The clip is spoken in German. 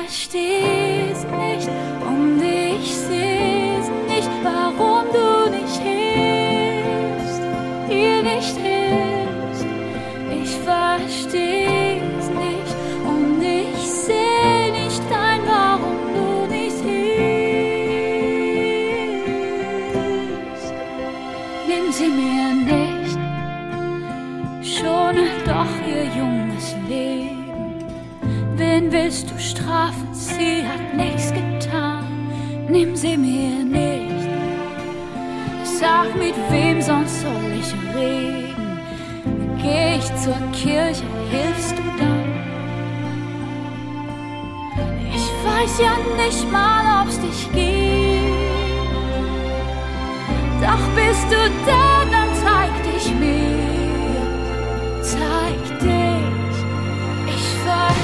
versteh's nicht und ich seh's nicht, warum du nicht hilfst, hier nicht hilfst. Ich versteh's nicht und ich seh nicht ein, warum du nicht hilfst. Nimm sie mir nicht, schone doch ihr junges Leben. Wen willst du strafen? Sie hat nichts getan. Nimm sie mir nicht. Sag, mit wem sonst soll ich reden? Geh ich zur Kirche, hilfst du dann? Ich weiß ja nicht mal, ob's dich gibt. Doch bist du da, dann zeig dich mir.